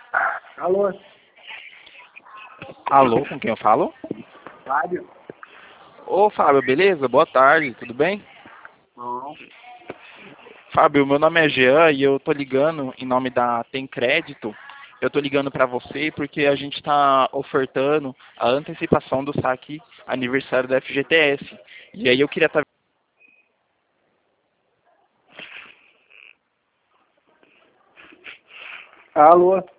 Alô, Alô, com quem eu falo? Fábio? Ô, Fábio, beleza? Boa tarde, tudo bem? Não. Fábio, meu nome é Jean e eu tô ligando em nome da Tem Crédito. Eu tô ligando para você porque a gente está ofertando a antecipação do saque aniversário da FGTS. E aí eu queria estar... Alô?